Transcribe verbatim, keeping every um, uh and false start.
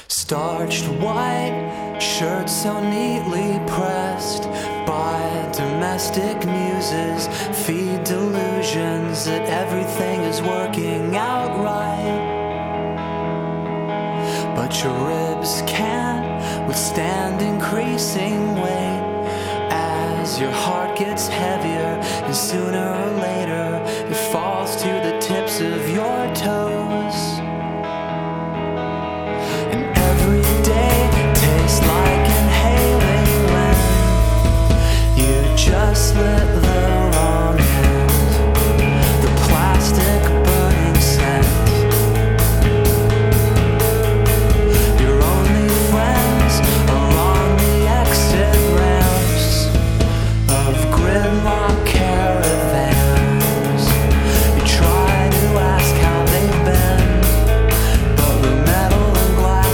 Starched white shirts so neatly pressed by domestic muses feed delusions that everything is working out right. But your ribs can't withstand increasing weight as your heart gets heavier, and sooner or later it falls to the tips of your toes. And every day tastes like inhaling when you just let